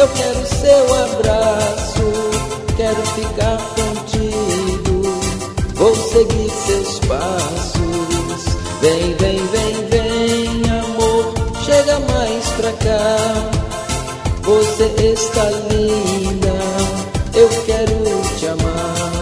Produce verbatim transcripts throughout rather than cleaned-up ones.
Eu quero seu abraço, quero ficar contigo, vou seguir seus passos. Vem, vem, vem, vem, amor, chega mais pra cá. Você está linda, eu quero te amar.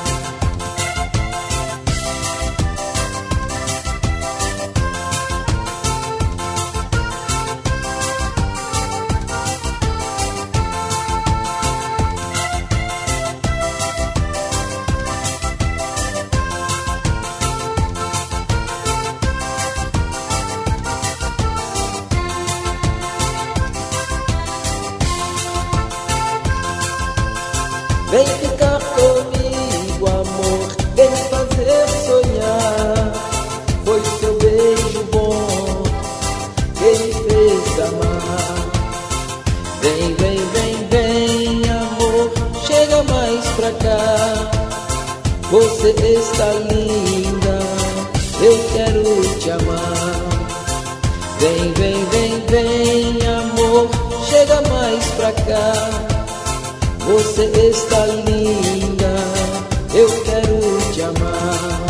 Vem ficar comigo, amor, vem fazer sonhar. Foi seu beijo bom que me fez amar. Vem, vem, vem, vem, amor, chega mais pra cá. Você está linda, eu quero te amar. Vem, vem, vem, vem, amor, chega mais pra cá. Você está linda, eu quero te amar.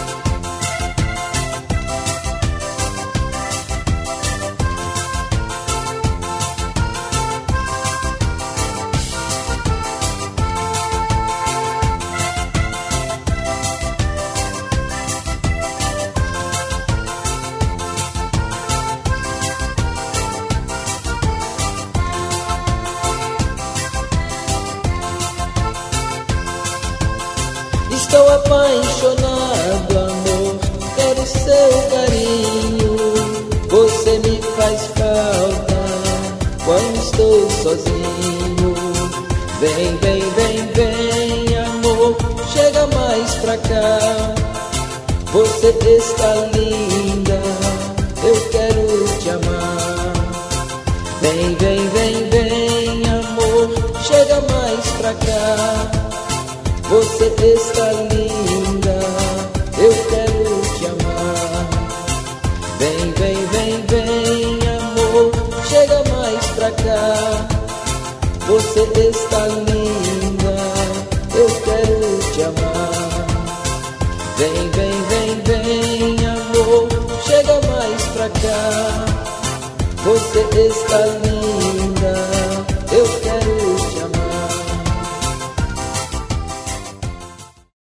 Estou apaixonado, amor, quero seu carinho. Você me faz falta quando estou sozinho. Vem, vem, vem, vem, amor, chega mais pra cá. Você está linda, eu quero te amar. Vem, vem, vem, vem, amor, chega mais pra cá. Você está linda, eu quero te amar. Vem, vem, vem, vem, amor, chega mais pra cá. Você está linda, eu quero te amar. Vem, vem, vem, vem, amor, chega mais pra cá. Você está linda.